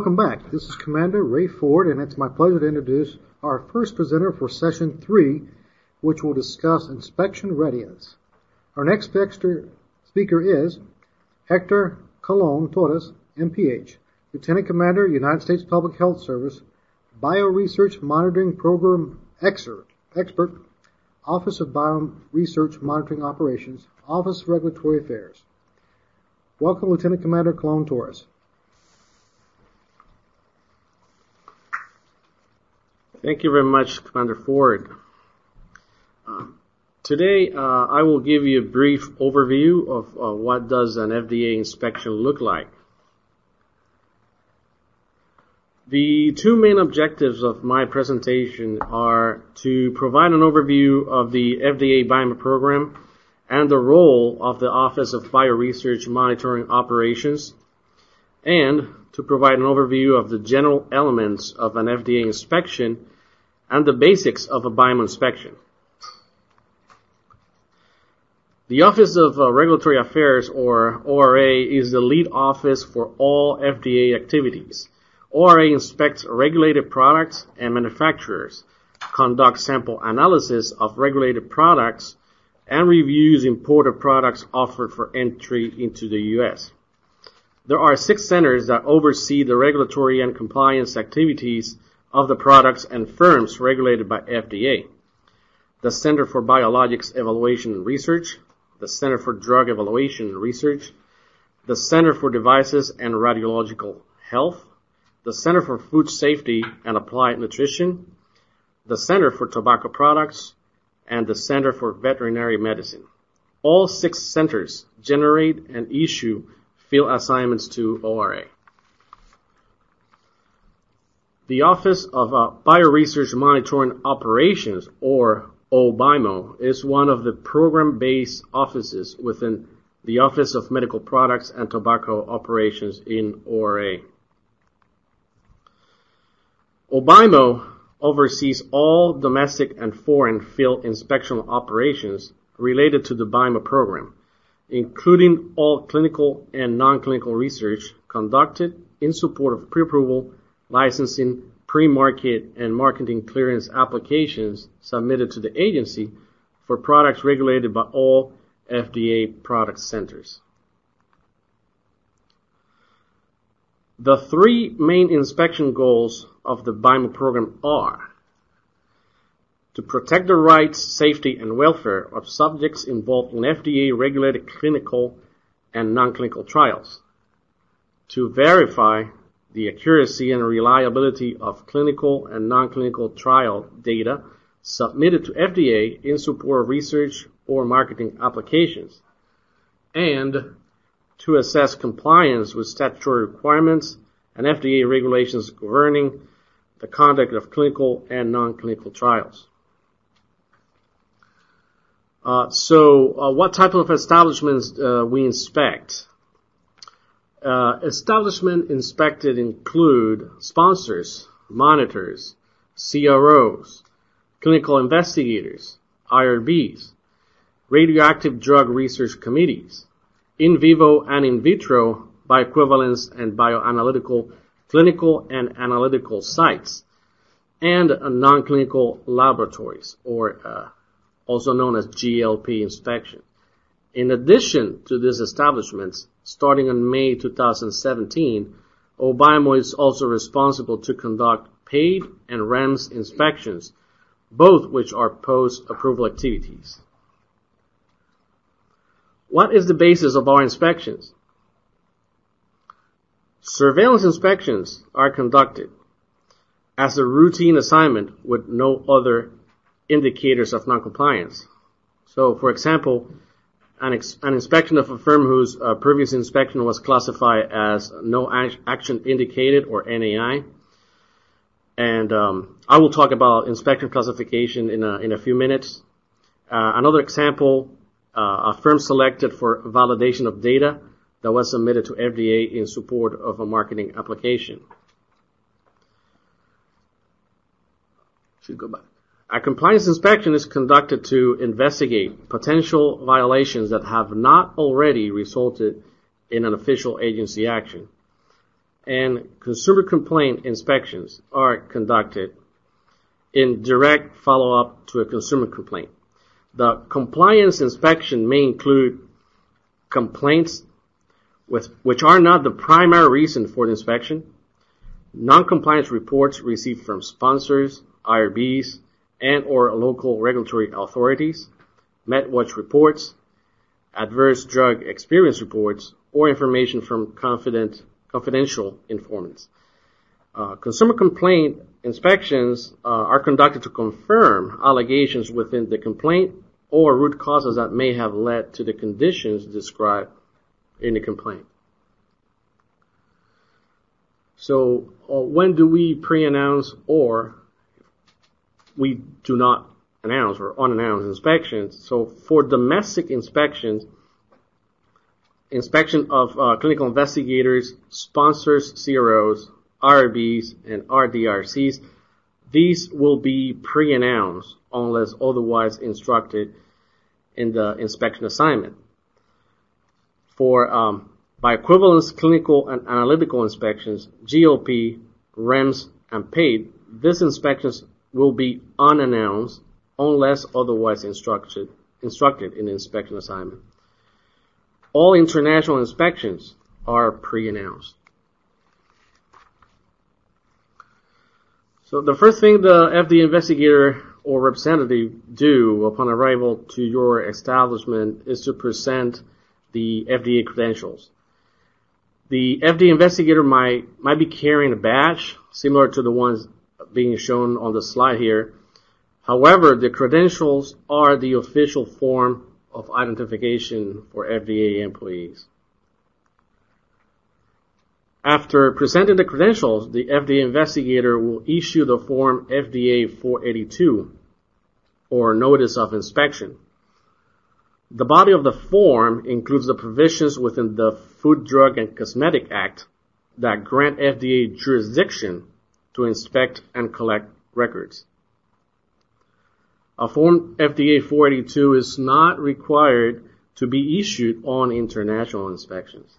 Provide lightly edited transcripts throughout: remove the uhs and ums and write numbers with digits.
welcome back. This is Commander Ray Ford, and it's my pleasure to introduce our first presenter for Session 3, which will discuss inspection readiness. Our next speaker is Hector Colon Torres, MPH, Lieutenant Commander, United States Public Health Service, Bioresearch Monitoring Program Expert, Office of Bioresearch Monitoring Operations, Office of Regulatory Affairs. Welcome, Lieutenant Commander Colon Torres. Thank you very much, Commander Ford. Today, I will give you a brief overview of what does an FDA inspection look like. The two main objectives of my presentation are to provide an overview of the FDA BIMA program and the role of the Office of Bioresearch Monitoring Operations, and to provide an overview of the general elements of an FDA inspection and the basics of a BIMA inspection. The Office of Regulatory Affairs, or ORA, is the lead office for all FDA activities. ORA inspects regulated products and manufacturers, conducts sample analysis of regulated products, and reviews imported products offered for entry into the U.S. There are 6 centers that oversee the regulatory and compliance activities of the products and firms regulated by FDA. The Center for Biologics Evaluation and Research, the Center for Drug Evaluation and Research, the Center for Devices and Radiological Health, the Center for Food Safety and Applied Nutrition, the Center for Tobacco Products, and the Center for Veterinary Medicine. All 6 centers generate and issue field assignments to ORA. The Office of Bioresearch Monitoring Operations, or OBIMO, is one of the program-based offices within the Office of Medical Products and Tobacco Operations in ORA. OBIMO oversees all domestic and foreign field inspection operations related to the BIMA program, including all clinical and non-clinical research conducted in support of pre-approval, licensing, pre-market, and marketing clearance applications submitted to the agency for products regulated by all FDA product centers. The 3 main inspection goals of the BIMA program are to protect the rights, safety, and welfare of subjects involved in FDA-regulated clinical and non-clinical trials, to verify the accuracy and reliability of clinical and non-clinical trial data submitted to FDA in support of research or marketing applications, and to assess compliance with statutory requirements and FDA regulations governing the conduct of clinical and non-clinical trials. What type of establishments we inspect? Establishment inspected include sponsors, monitors, CROs, clinical investigators, IRBs, radioactive drug research committees, in vivo and in vitro bioequivalence and bioanalytical clinical and analytical sites, and non-clinical laboratories, or also known as GLP inspection. In addition to these establishments, starting in May 2017, OBIMO is also responsible to conduct paid and REMS inspections, both which are post-approval activities. What is the basis of our inspections? Surveillance inspections are conducted as a routine assignment with no other indicators of noncompliance. So, for example, an inspection of a firm whose previous inspection was classified as no action indicated, or NAI. And I will talk about inspection classification in a few minutes. Another example, a firm selected for validation of data that was submitted to FDA in support of a marketing application. Should go back. A compliance inspection is conducted to investigate potential violations that have not already resulted in an official agency action. and consumer complaint inspections are conducted in direct follow-up to a consumer complaint. The compliance inspection may include complaints which are not the primary reason for the inspection, non-compliance reports received from sponsors, IRBs, and or local regulatory authorities, MedWatch reports, adverse drug experience reports, or information from confidential informants. Consumer complaint inspections are conducted to confirm allegations within the complaint or root causes that may have led to the conditions described in the complaint. So when do we pre-announce or we do not announce or unannounced inspections? So for domestic inspections, inspection of clinical investigators, sponsors, CROs, RBs, and RDRCs, these will be pre-announced unless otherwise instructed in the inspection assignment. For by-equivalence clinical and analytical inspections, GLP, REMS, and PAID, these inspections will be unannounced unless otherwise instructed in the inspection assignment. All international inspections are pre-announced. So the first thing the FDA investigator or representative do upon arrival to your establishment is to present the FDA credentials. The FDA investigator might be carrying a badge similar to the ones being shown on the slide here. However, the credentials are the official form of identification for FDA employees. After presenting the credentials, the FDA investigator will issue the form FDA 482, or Notice of Inspection. The body of the form includes the provisions within the Food, Drug, and Cosmetic Act that grant FDA jurisdiction to inspect and collect records. A form FDA 482 is not required to be issued on international inspections.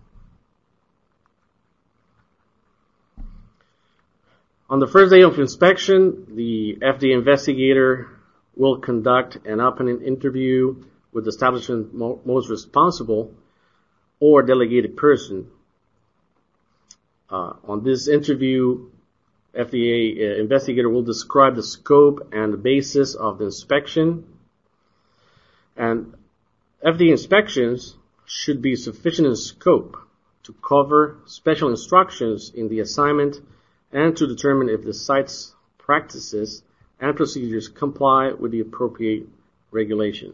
On the first day of inspection, the FDA investigator will conduct an opening interview with the establishment most responsible or delegated person. On this interview, FDA investigator will describe the scope and the basis of the inspection. And FDA inspections should be sufficient in scope to cover special instructions in the assignment and to determine if the site's practices and procedures comply with the appropriate regulations.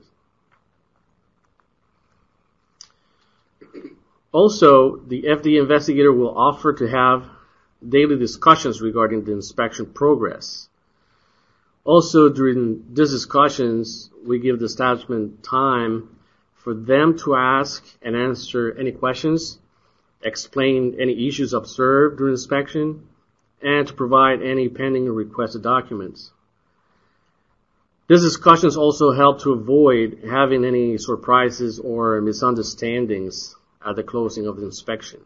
Also, the FDA investigator will offer to have daily discussions regarding the inspection progress. Also, during these discussions, we give the establishment time for them to ask and answer any questions, explain any issues observed during inspection, and to provide any pending or requested documents. These discussions also help to avoid having any surprises or misunderstandings at the closing of the inspection.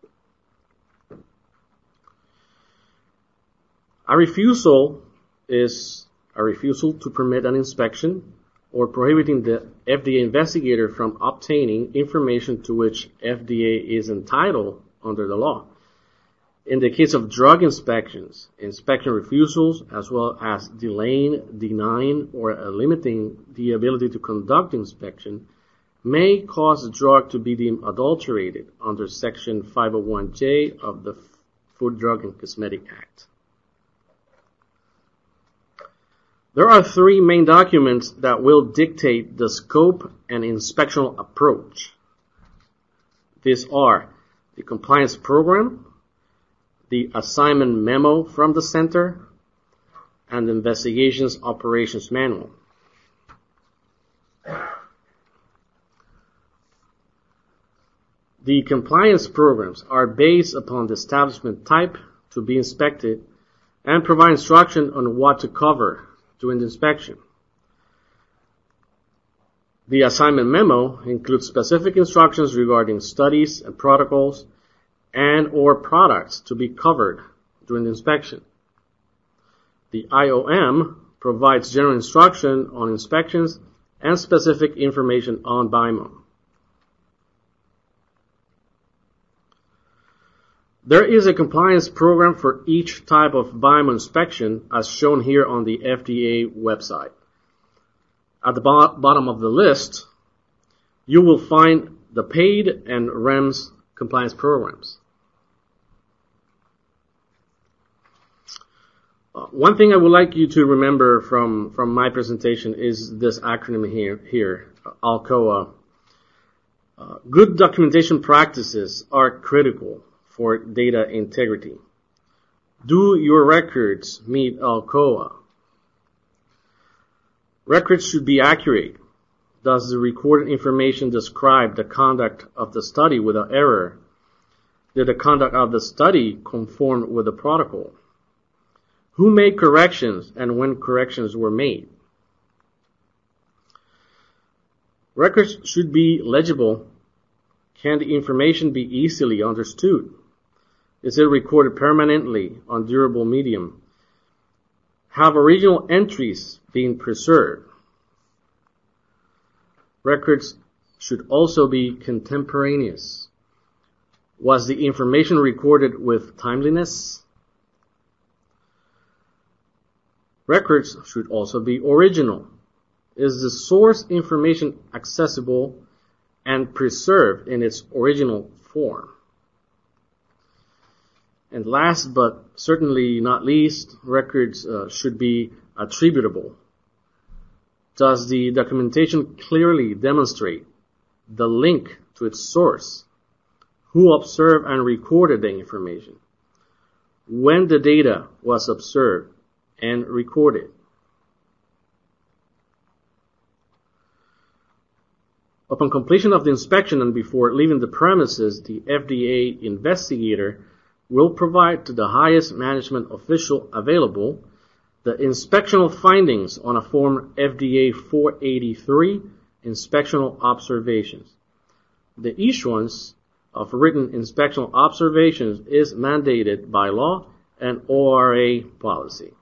A refusal is a refusal to permit an inspection or prohibiting the FDA investigator from obtaining information to which FDA is entitled under the law. In the case of drug inspections, inspection refusals, as well as delaying, denying, or limiting the ability to conduct inspection, may cause the drug to be deemed adulterated under Section 501J of the Food, Drug, and Cosmetic Act. There are three main documents that will dictate the scope and inspectional approach. These are the compliance program, the assignment memo from the center, and the investigations operations manual. The compliance programs are based upon the establishment type to be inspected and provide instruction on what to cover during the inspection. The assignment memo includes specific instructions regarding studies and protocols and or products to be covered during the inspection. The IOM provides general instruction on inspections and specific information on BIMO. There is a compliance program for each type of BIMO inspection as shown here on the FDA website. At the bottom of the list, you will find the paid and REMS compliance programs. One thing I would like you to remember from my presentation is this acronym here, ALCOA. Good documentation practices are critical for data integrity. Do your records meet ALCOA? Records should be accurate. Does the recorded information describe the conduct of the study without error? Did the conduct of the study conform with the protocol? Who made corrections and when corrections were made? Records should be legible. Can the information be easily understood? Is it recorded permanently on durable medium? Have original entries been preserved? Records should also be contemporaneous. Was the information recorded with timeliness? Records should also be original. Is the source information accessible and preserved in its original form? And last but certainly not least, records should be attributable. Does the documentation clearly demonstrate the link to its source? Who observed and recorded the information? When the data was observed and recorded? Upon completion of the inspection and before leaving the premises, the FDA investigator will provide to the highest management official available the inspectional findings on a Form FDA 483, Inspectional Observations. The issuance of written inspectional observations is mandated by law and ORA policy.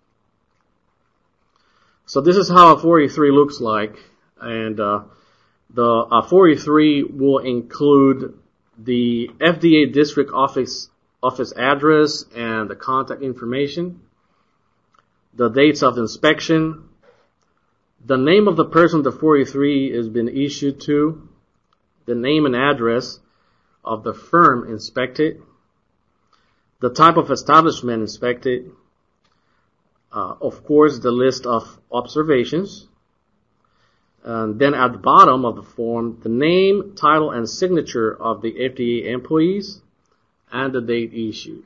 So this is how a 483 looks like, and the 483 will include the FDA district office address and the contact information, the dates of inspection, the name of the person the 483 has been issued to, the name and address of the firm inspected, the type of establishment inspected, of course the list of observations, and then at the bottom of the form, the name, title, and signature of the FDA employees, and the date issued.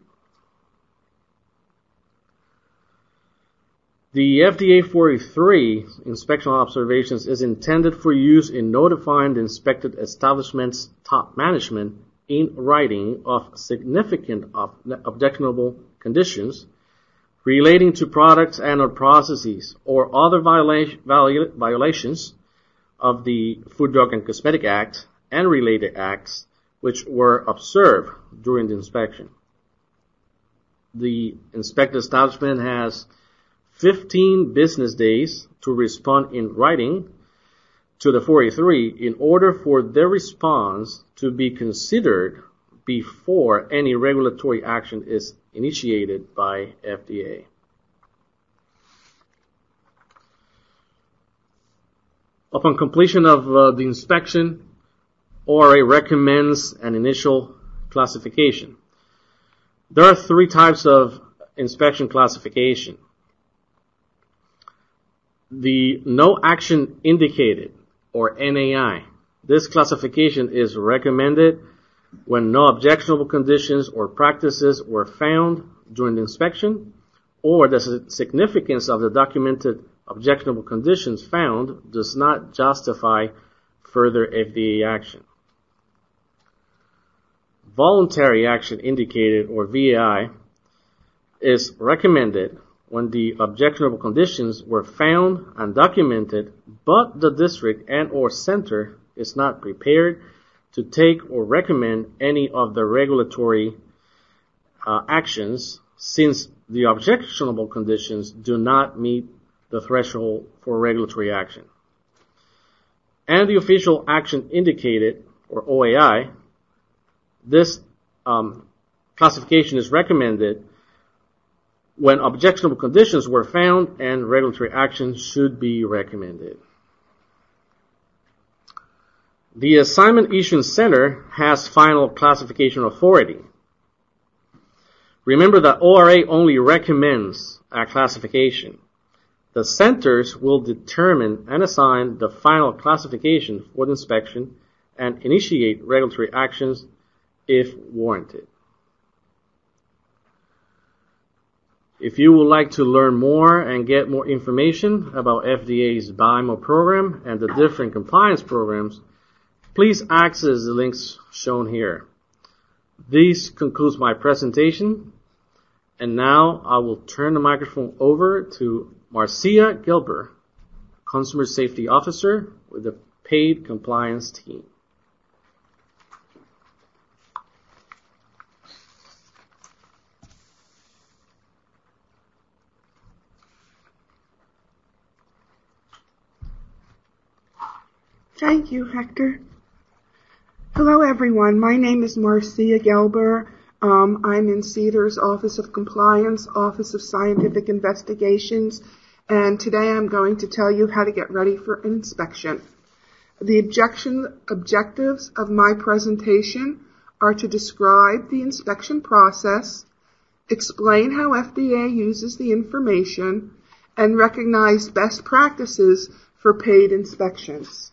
The FDA 483 inspectional observations is intended for use in notifying the inspected establishment's top management in writing of significant objectionable conditions relating to products and or processes or other violations of the Food, Drug, and Cosmetic Act and related acts which were observed during the inspection. The inspected establishment has 15 business days to respond in writing to the 483 in order for their response to be considered before any regulatory action is initiated by FDA. Upon completion of the inspection, ORA recommends an initial classification. There are three types of inspection classification. The No Action Indicated, or NAI. This classification is recommended when no objectionable conditions or practices were found during the inspection, or the significance of the documented objectionable conditions found does not justify further FDA action. Voluntary Action Indicated, or VAI, is recommended when the objectionable conditions were found and documented, but the district and or center is not prepared to take or recommend any of the regulatory actions, since the objectionable conditions do not meet the threshold for regulatory action. And the official action indicated, or OAI, this classification is recommended when objectionable conditions were found and regulatory action should be recommended. The Assignment Issuance Center has final classification authority. Remember that ORA only recommends a classification. The centers will determine and assign the final classification for the inspection and initiate regulatory actions if warranted. If you would like to learn more and get more information about FDA's BIMO program and the different compliance programs, please access the links shown here. This concludes my presentation, and now I will turn the microphone over to Marcia Gilber, Consumer Safety Officer with the Paid Compliance Team. Thank you, Hector. Hello, everyone. My name is Marcia Gelber. I'm in CEDAR's Office of Compliance, Office of Scientific Investigations, and today I'm going to tell you how to get ready for inspection. The objectives of my presentation are to describe the inspection process, explain how FDA uses the information, and recognize best practices for paid inspections.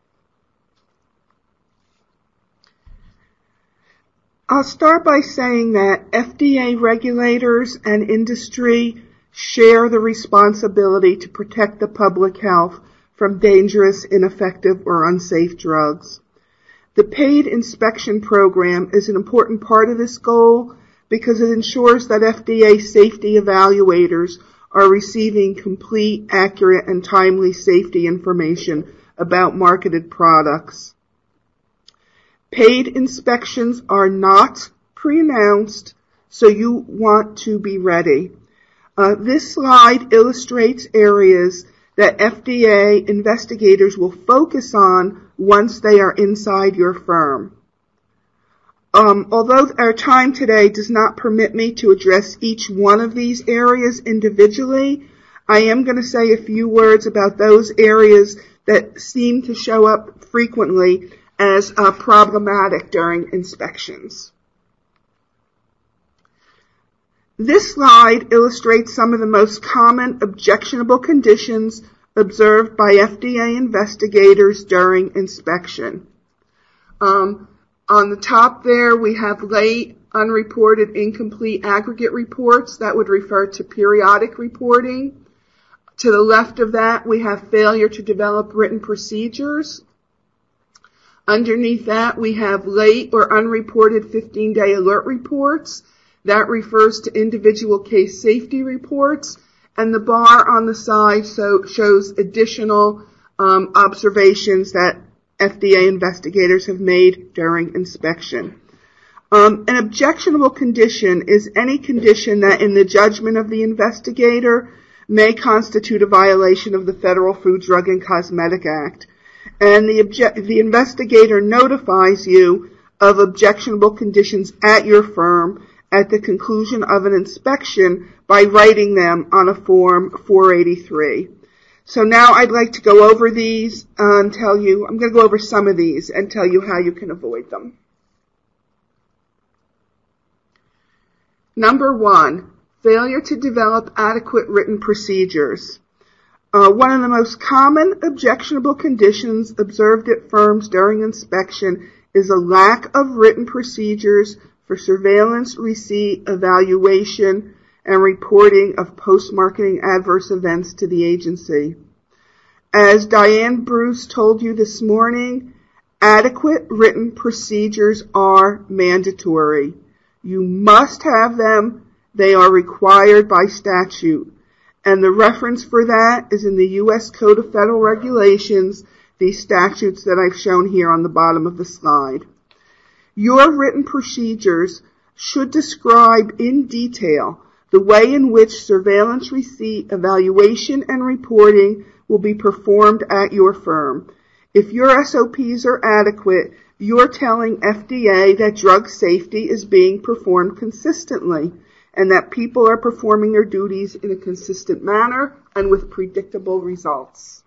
I'll start by saying that FDA regulators and industry share the responsibility to protect the public health from dangerous, ineffective, or unsafe drugs. The paid inspection program is an important part of this goal because it ensures that FDA safety evaluators are receiving complete, accurate, and timely safety information about marketed products. Paid inspections are not pre-announced, so you want to be ready. This slide illustrates areas that FDA investigators will focus on once they are inside your firm. Although our time today does not permit me to address each one of these areas individually, I am going to say a few words about those areas that seem to show up frequently as problematic during inspections. This slide illustrates some of the most common objectionable conditions observed by FDA investigators during inspection. On the top there, we have late, unreported, incomplete aggregate reports. That would refer to periodic reporting. To the left of that, we have failure to develop written procedures. Underneath that, we have late or unreported 15-day alert reports. That refers to individual case safety reports. And the bar on the side shows additional observations that FDA investigators have made during inspection. An objectionable condition is any condition that, in the judgment of the investigator, may constitute a violation of the Federal Food, Drug, and Cosmetic Act. And the investigator notifies you of objectionable conditions at your firm at the conclusion of an inspection by writing them on a Form 483. So now I'd like to go over these and tell you, I'm going to go over some of these and tell you how you can avoid them. Number 1, failure to develop adequate written procedures. One of the most common objectionable conditions observed at firms during inspection is a lack of written procedures for surveillance, receipt, evaluation, and reporting of post-marketing adverse events to the agency. As Diane Bruce told you this morning, adequate written procedures are mandatory. You must have them. They are required by statute. And the reference for that is in the U.S. Code of Federal Regulations, these statutes that I've shown here on the bottom of the slide. Your written procedures should describe in detail the way in which surveillance receipt, evaluation, and reporting will be performed at your firm. If your SOPs are adequate, you're telling FDA that drug safety is being performed consistently and that people are performing their duties in a consistent manner and with predictable results.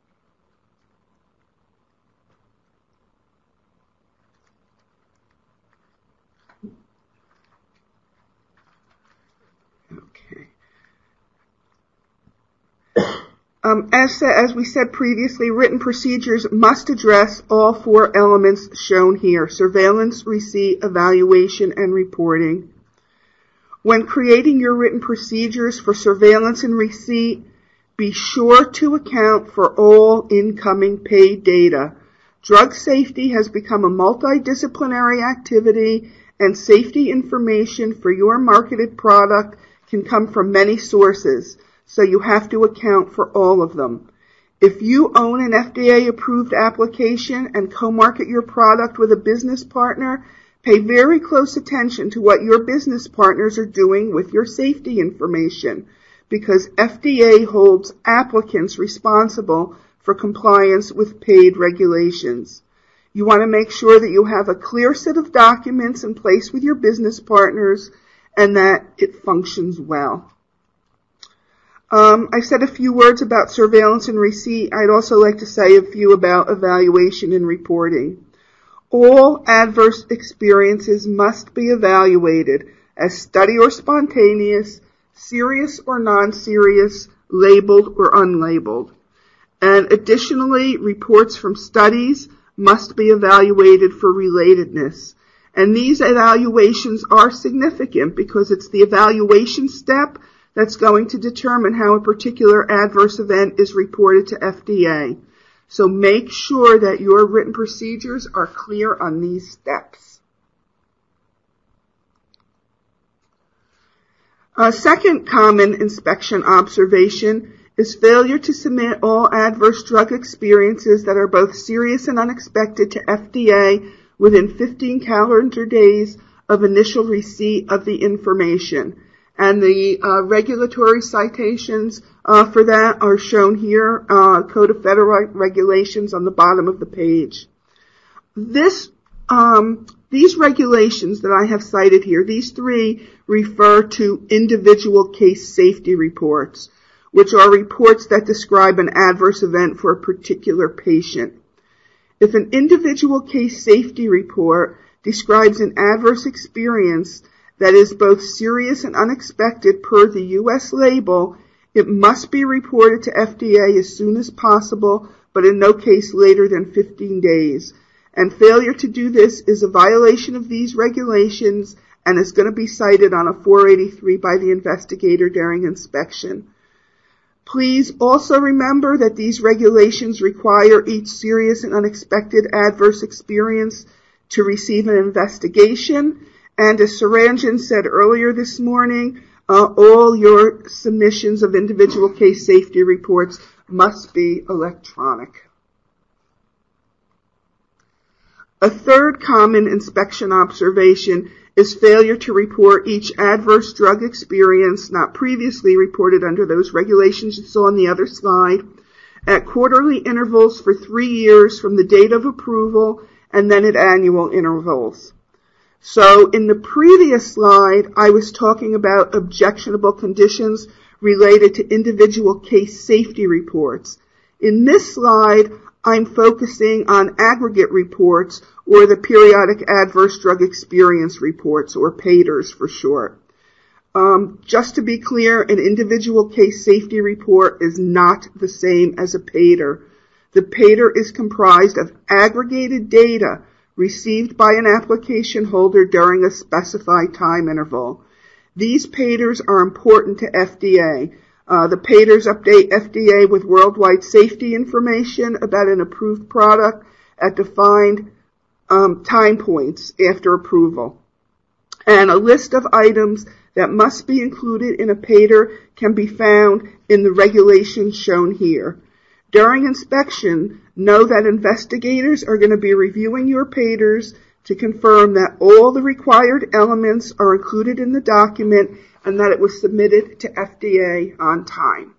As we said previously, written procedures must address all four elements shown here: surveillance, receipt, evaluation, and reporting. When creating your written procedures for surveillance and receipt, be sure to account for all incoming paid data. Drug safety has become a multidisciplinary activity, and safety information for your marketed product can come from many sources. So you have to account for all of them. If you own an FDA-approved application and co-market your product with a business partner, pay very close attention to what your business partners are doing with your safety information, because FDA holds applicants responsible for compliance with paid regulations. You want to make sure that you have a clear set of documents in place with your business partners and that it functions well. I said a few words about surveillance and receipt. I'd also like to say a few about evaluation and reporting. All adverse experiences must be evaluated as study or spontaneous, serious or non-serious, labeled or unlabeled. And additionally, reports from studies must be evaluated for relatedness. And these evaluations are significant because it's the evaluation step that's going to determine how a particular adverse event is reported to FDA. So make sure that your written procedures are clear on these steps. A second common inspection observation is failure to submit all adverse drug experiences that are both serious and unexpected to FDA within 15 calendar days of initial receipt of the information. And the regulatory citations for that are shown here, Code of Federal Regulations on the bottom of the page. These regulations that I have cited here, these three refer to individual case safety reports, which are reports that describe an adverse event for a particular patient. If an individual case safety report describes an adverse experience that is both serious and unexpected per the U.S. label, it must be reported to FDA as soon as possible, but in no case later than 15 days. And failure to do this is a violation of these regulations and is going to be cited on a 483 by the investigator during inspection. Please also remember that these regulations require each serious and unexpected adverse experience to receive an investigation. And as Saranjan said earlier this morning, all your submissions of individual case safety reports must be electronic. A third common inspection observation is failure to report each adverse drug experience not previously reported under those regulations you saw on the other slide at quarterly intervals for 3 years from the date of approval and then at annual intervals. So in the previous slide, I was talking about objectionable conditions related to individual case safety reports. In this slide, I'm focusing on aggregate reports or the periodic adverse drug experience reports, or PADRs for short. Just to be clear, an individual case safety report is not the same as a PADR. The PADR is comprised of aggregated data received by an application holder during a specified time interval. These PADRs are important to FDA. The PADRs update FDA with worldwide safety information about an approved product at defined time points after approval. And a list of items that must be included in a PADR can be found in the regulations shown here. During inspection, know that investigators are going to be reviewing your PATERs to confirm that all the required elements are included in the document and that it was submitted to FDA on time.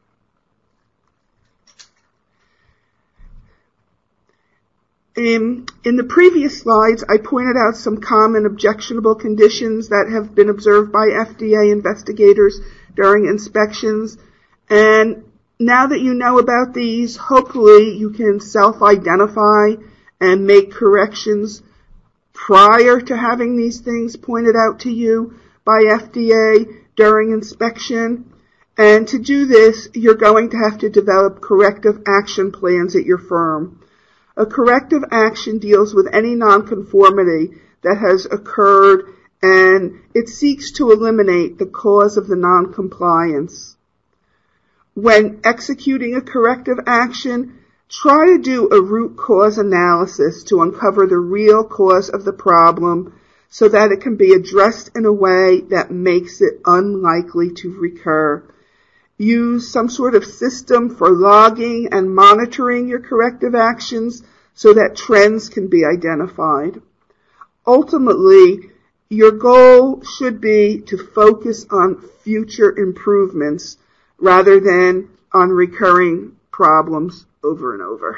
In the previous slides, I pointed out some common objectionable conditions that have been observed by FDA investigators during inspections. And now that you know about these, hopefully you can self-identify and make corrections prior to having these things pointed out to you by FDA during inspection. And to do this, you're going to have to develop corrective action plans at your firm. A corrective action deals with any nonconformity that has occurred, and it seeks to eliminate the cause of the noncompliance. When executing a corrective action, try to do a root cause analysis to uncover the real cause of the problem so that it can be addressed in a way that makes it unlikely to recur. Use some sort of system for logging and monitoring your corrective actions so that trends can be identified. Ultimately, your goal should be to focus on future improvements rather than on recurring problems over and over.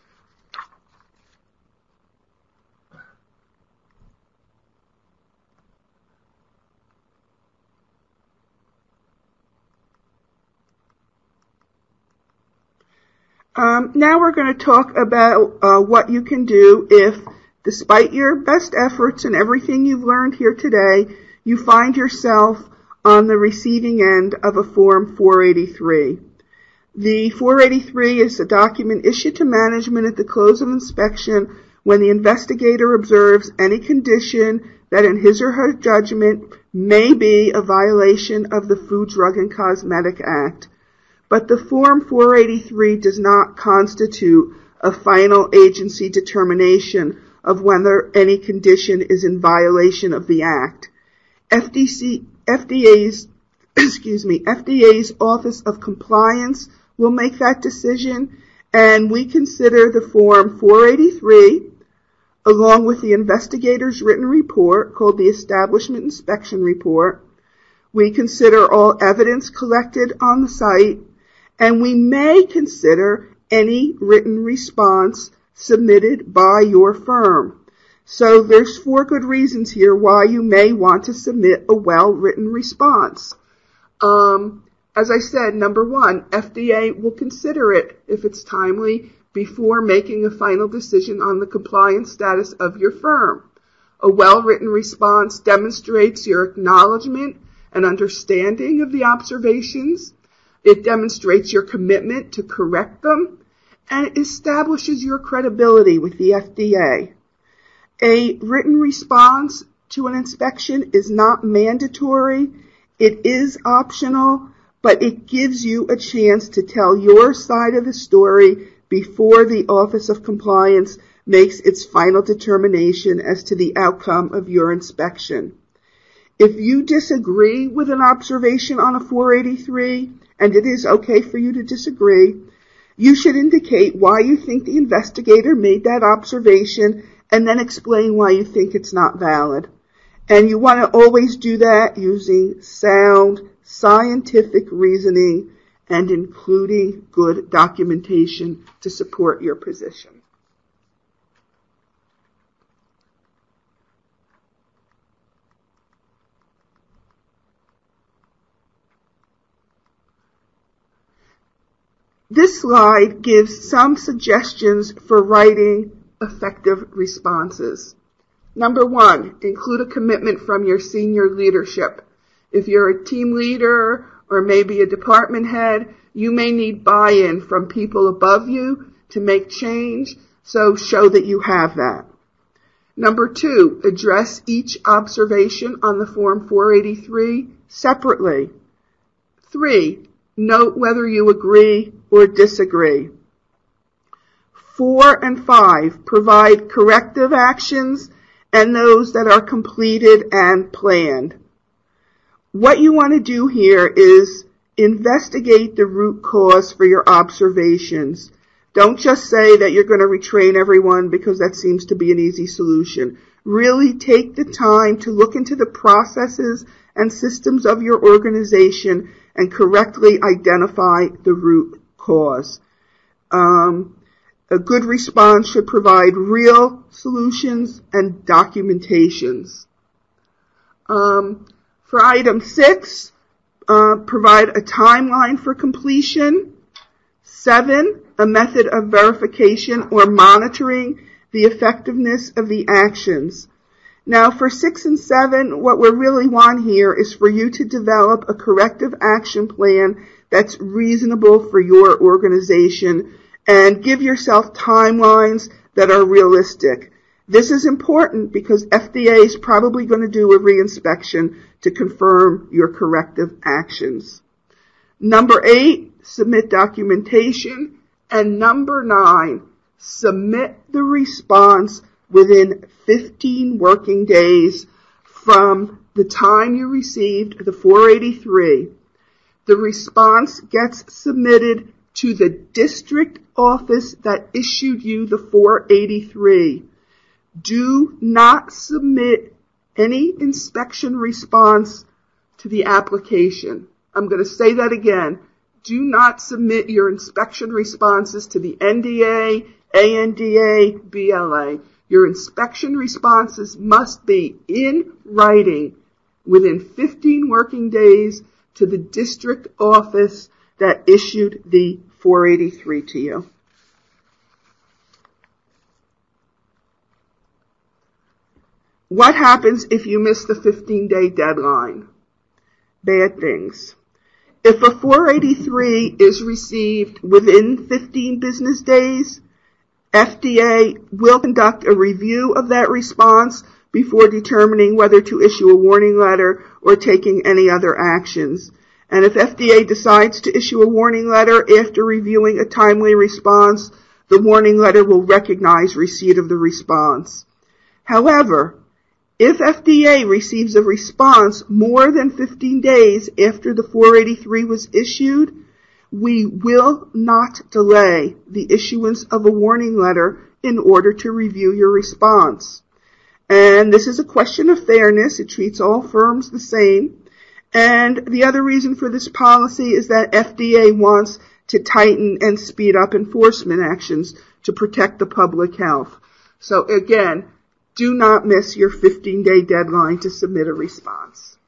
Now we're going to talk about what you can do if, despite your best efforts and everything you've learned here today, you find yourself on the receiving end of a Form 483. The 483 is a document issued to management at the close of inspection when the investigator observes any condition that in his or her judgment may be a violation of the Food, Drug, and Cosmetic Act. But the Form 483 does not constitute a final agency determination of whether any condition is in violation of the Act. FDA's Office of Compliance will make that decision, and we consider the Form 483, along with the investigator's written report called the Establishment Inspection Report. We consider all evidence collected on the site, and we may consider any written response submitted by your firm. So there's 4 good reasons here why you may want to submit a well-written response. As I said, number 1, FDA will consider it if it's timely before making a final decision on the compliance status of your firm. A well-written response demonstrates your acknowledgement and understanding of the observations. It demonstrates your commitment to correct them, and it establishes your credibility with the FDA. A written response to an inspection is not mandatory. It is optional, but it gives you a chance to tell your side of the story before the Office of Compliance makes its final determination as to the outcome of your inspection. If you disagree with an observation on a 483, and it is okay for you to disagree, you should indicate why you think the investigator made that observation and then explain why you think it's not valid. And you want to always do that using sound, scientific reasoning and including good documentation to support your position. This slide gives some suggestions for writing effective responses. Number 1, include a commitment from your senior leadership. If you're a team leader or maybe a department head, you may need buy-in from people above you to make change, so show that you have that. Number 2, address each observation on the Form 483 separately. 3, note whether you agree or disagree. 4 and 5, provide corrective actions and those that are completed and planned. What you want to do here is investigate the root cause for your observations. Don't just say that you're going to retrain everyone because that seems to be an easy solution. Really take the time to look into the processes and systems of your organization and correctly identify the root cause. A good response should provide real solutions and documentations. For item 6, provide a timeline for completion. 7, a method of verification or monitoring the effectiveness of the actions. Now for 6 and 7, what we really want here is for you to develop a corrective action plan that's reasonable for your organization and give yourself timelines that are realistic. This is important because FDA is probably going to do a reinspection to confirm your corrective actions. Number 8, submit documentation. And number 9, submit the response within 15 working days from the time you received the 483. The response gets submitted to the district office that issued you the 483. Do not submit any inspection response to the application. I'm going to say that again. Do not submit your inspection responses to the NDA, ANDA, BLA. Your inspection responses must be in writing within 15 working days to the district office that issued the 483 to you. What happens if you miss the 15-day deadline? Bad things. If a 483 is received within 15 business days, FDA will conduct a review of that response before determining whether to issue a warning letter or taking any other actions. And if FDA decides to issue a warning letter after reviewing a timely response, the warning letter will recognize receipt of the response. However, if FDA receives a response more than 15 days after the 483 was issued, we will not delay the issuance of a warning letter in order to review your response. And this is a question of fairness. It treats all firms the same. And the other reason for this policy is that FDA wants to tighten and speed up enforcement actions to protect the public health. So again, do not miss your 15-day deadline to submit a response.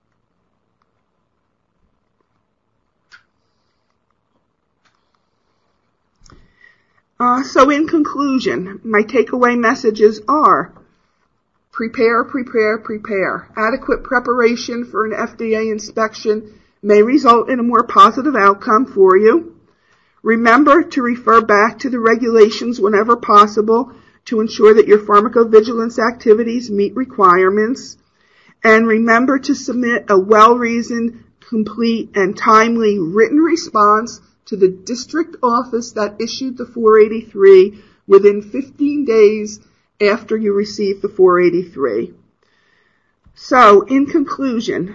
So in conclusion, my takeaway messages are: prepare, prepare, prepare. Adequate preparation for an FDA inspection may result in a more positive outcome for you. Remember to refer back to the regulations whenever possible to ensure that your pharmacovigilance activities meet requirements. And remember to submit a well-reasoned, complete, and timely written response to the district office that issued the 483 within 15 days after you receive the 483. So, in conclusion,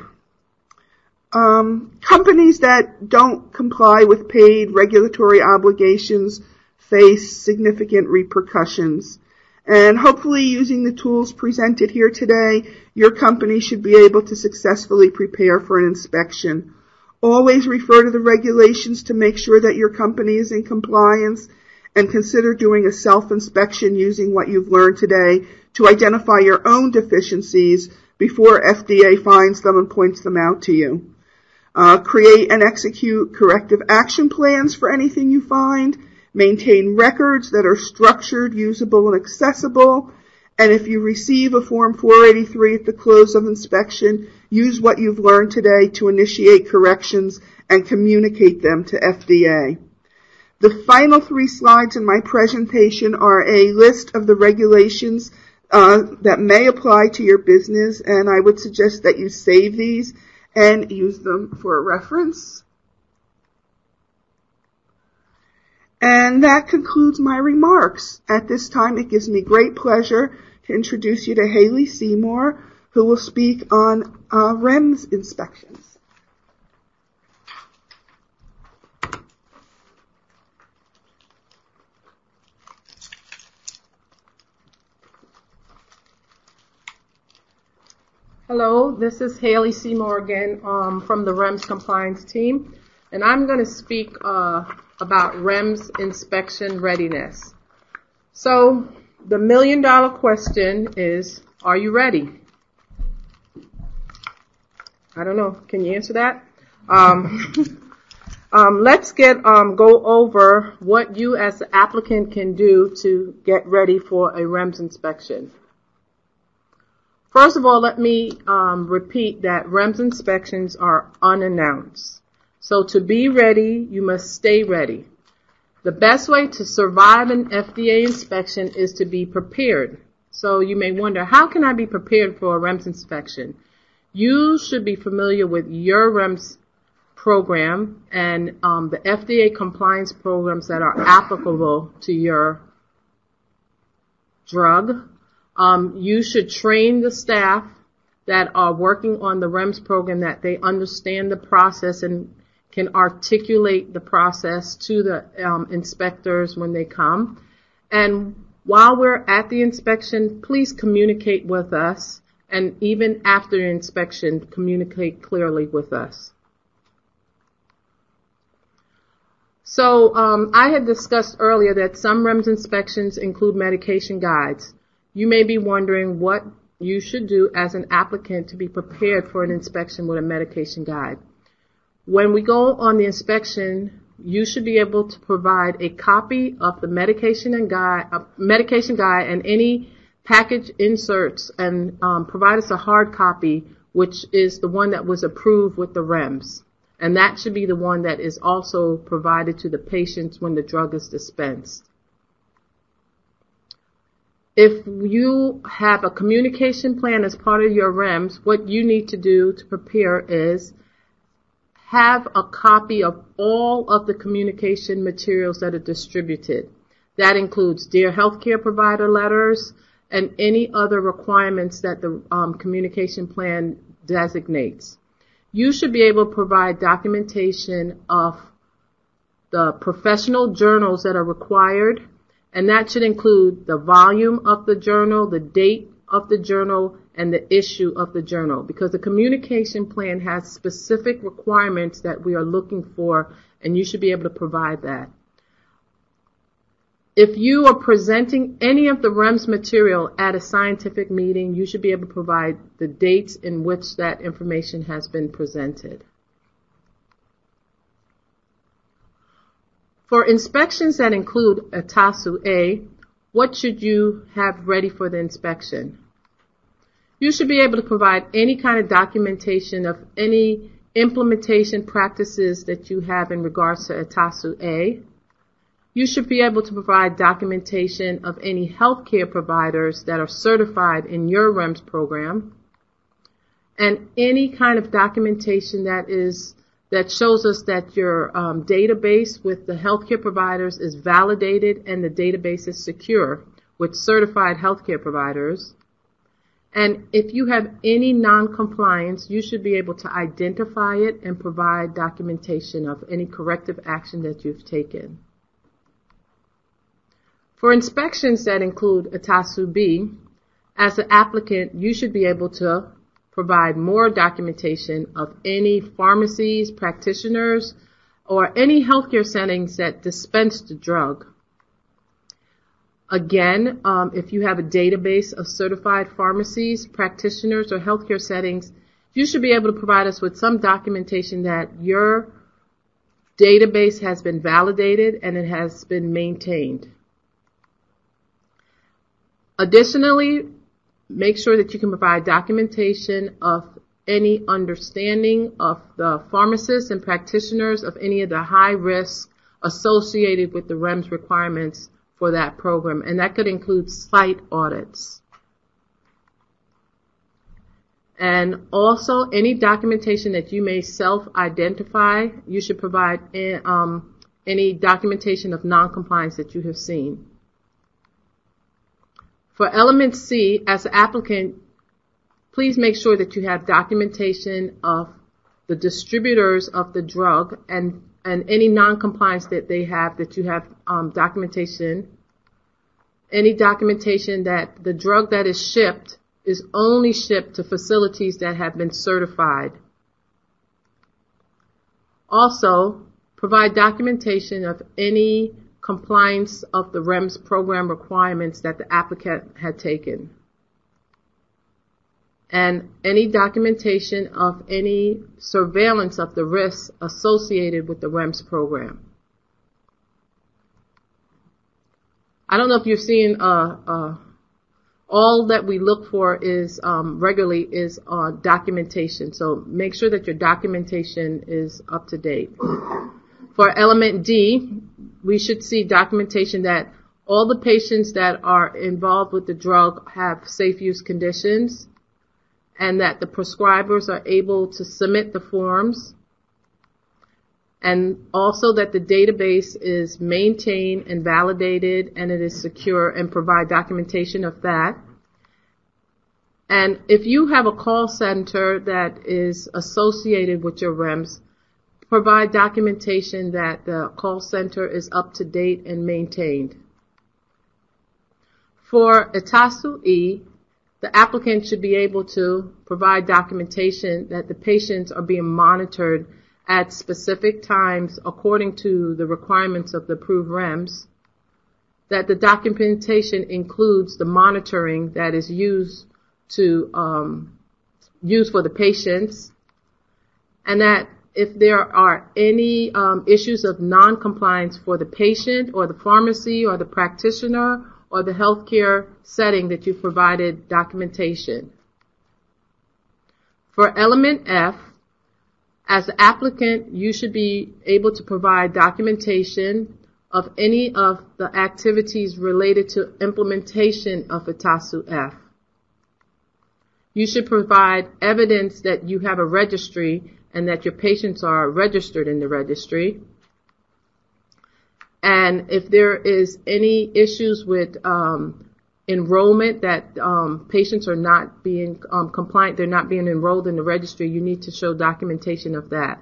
companies that don't comply with paid regulatory obligations face significant repercussions. And hopefully, using the tools presented here today, your company should be able to successfully prepare for an inspection. Always refer to the regulations to make sure that your company is in compliance, and consider doing a self-inspection using what you've learned today to identify your own deficiencies before FDA finds them and points them out to you. Create and execute corrective action plans for anything you find. Maintain records that are structured, usable, and accessible. And if you receive a Form 483 at the close of inspection, use what you've learned today to initiate corrections and communicate them to FDA. The final 3 slides in my presentation are a list of the regulations that may apply to your business, and I would suggest that you save these and use them for a reference. And that concludes my remarks. At this time, it gives me great pleasure to introduce you to Haley Seymour, who will speak on REMS inspections. Hello, this is Haley C. Morgan from the REMS compliance team, and I'm going to speak about REMS inspection readiness. So, the million-dollar question is, are you ready? I don't know. Can you answer that? Let's go over what you as the applicant can do to get ready for a REMS inspection. First of all, let me repeat that REMS inspections are unannounced. So to be ready, you must stay ready. The best way to survive an FDA inspection is to be prepared. So you may wonder, how can I be prepared for a REMS inspection? You should be familiar with your REMS program and the FDA compliance programs that are applicable to your drug. You should train the staff that are working on the REMS program that they understand the process and can articulate the process to the inspectors when they come. And while we're at the inspection, please communicate with us. And even after the inspection, communicate clearly with us. So I had discussed earlier that some REMS inspections include medication guides. You may be wondering what you should do as an applicant to be prepared for an inspection with a medication guide. When we go on the inspection, you should be able to provide a copy of the medication guide and any package inserts and provide us a hard copy, which is the one that was approved with the REMS. And that should be the one that is also provided to the patients when the drug is dispensed. If you have a communication plan as part of your REMS, what you need to do to prepare is have a copy of all of the communication materials that are distributed. That includes Dear Healthcare Provider letters and any other requirements that the communication plan designates. You should be able to provide documentation of the professional journals that are required, and that should include the volume of the journal, the date of the journal, and the issue of the journal, because the communication plan has specific requirements that we are looking for, and you should be able to provide that. If you are presenting any of the REMS material at a scientific meeting, you should be able to provide the dates in which that information has been presented. For inspections that include ATASU A, what should you have ready for the inspection? You should be able to provide any kind of documentation of any implementation practices that you have in regards to ATASU A. You should be able to provide documentation of any healthcare providers that are certified in your REMS program, and any kind of documentation that shows us that your database with the healthcare providers is validated and the database is secure with certified healthcare providers. And if you have any non-compliance, you should be able to identify it and provide documentation of any corrective action that you've taken. For inspections that include ATASU B, as an applicant, you should be able to provide more documentation of any pharmacies, practitioners, or any healthcare settings that dispense the drug. Again, if you have a database of certified pharmacies, practitioners, or healthcare settings, you should be able to provide us with some documentation that your database has been validated and it has been maintained. Additionally, make sure that you can provide documentation of any understanding of the pharmacists and practitioners of any of the high risks associated with the REMS requirements for that program, and that could include site audits. And also, any documentation that you may self-identify, you should provide any documentation of non-compliance that you have seen. For element C, as an applicant, please make sure that you have documentation of the distributors of the drug and any non-compliance that they have, that you have documentation, any documentation that the drug that is shipped is only shipped to facilities that have been certified. Also, provide documentation of any compliance of the REMS program requirements that the applicant had taken, and any documentation of any surveillance of the risks associated with the REMS program. I don't know if you're seeing all that we look for is regularly is documentation. So make sure that your documentation is up to date. For element D, we should see documentation that all the patients that are involved with the drug have safe use conditions, and that the prescribers are able to submit the forms, and also that the database is maintained and validated and it is secure, and provide documentation of that. And if you have a call center that is associated with your REMS, provide documentation that the call center is up to date and maintained. For ETASU E, the applicant should be able to provide documentation that the patients are being monitored at specific times according to the requirements of the approved REMS, that the documentation includes the monitoring that is used for the patients, and that if there are any issues of non-compliance for the patient or the pharmacy or the practitioner or the healthcare setting, that you provided documentation. For element F, as the applicant, you should be able to provide documentation of any of the activities related to implementation of ETASU F. You should provide evidence that you have a registry and that your patients are registered in the registry. And if there is any issues with enrollment, that patients are not being compliant, they're not being enrolled in the registry, you need to show documentation of that.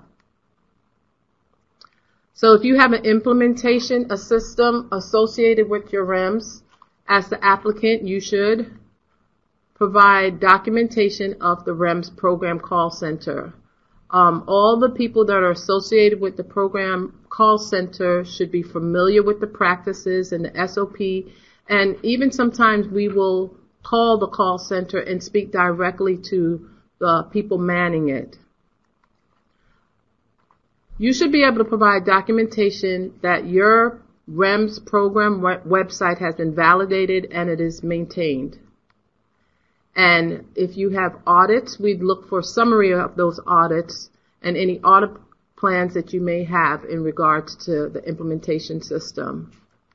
So if you have an implementation, a system associated with your REMS, as the applicant, you should provide documentation of the REMS program call center. All the people that are associated with the program call center should be familiar with the practices and the SOP, and even sometimes we will call the call center and speak directly to the people manning it. You should be able to provide documentation that your REMS program website has been validated and it is maintained. And if you have audits, we'd look for a summary of those audits and any audit plans that you may have in regards to the implementation system.